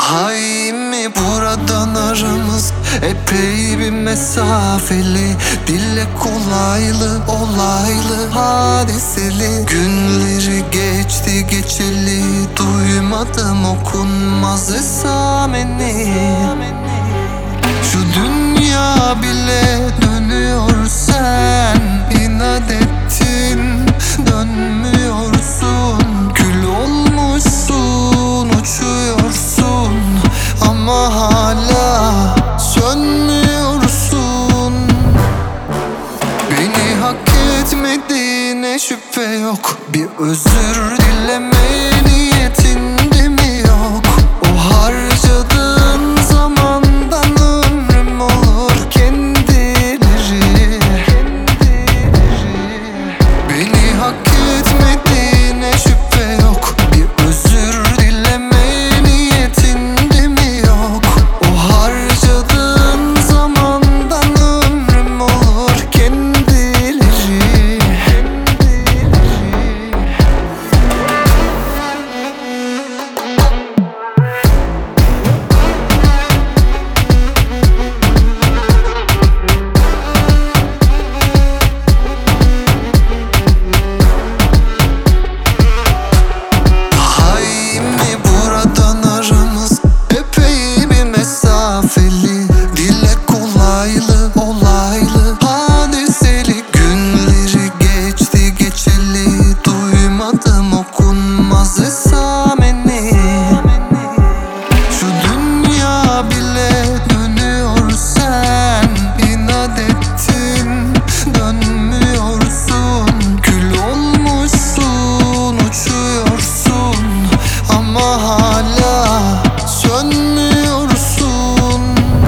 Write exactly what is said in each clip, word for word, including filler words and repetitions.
Daha iyi mi buradan aramız epey bir mesafeli, dille kolaylı olaylı hadiseli. Günleri geçti geçeli, duymadım okunmaz esameni. Şu dünya bile dönüyor, sen inat ettin dönmüyorsun. Gül olmuşsun, uçuyorsun ama hala sönmüyorsun. Beni hak etmediğine şüphe yok, bir özür dileme niyetinde mi yok? O harcadığın zamandan ömrüm olur kendileri. Beni hak etmediğine şüphe yok, bir özür dileme niyetinde mi yok? O harcadığın zamandan ömrüm olur kendileri. Daha iyi mi buradan aramız epey bir mesafeli, dile kolaylı olaylı hadiseli. Günleri geçti geçeli, duymadım okunmaz esameni. Şu dünya bile dönüyor, sen inat ettin dönmüyorsun. Gül olmuşsun, uçuyorsun ama hala sönmüyorsun.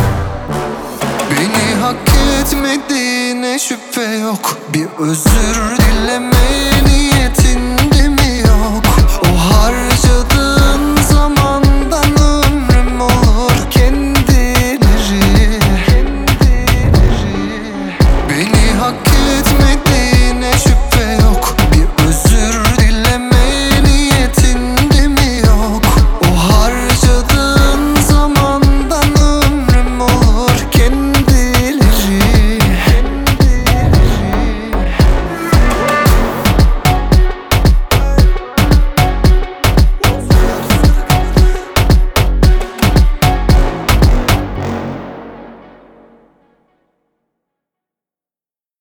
Beni hak etmediğine şüphe yok, bir özür dileme niyetinde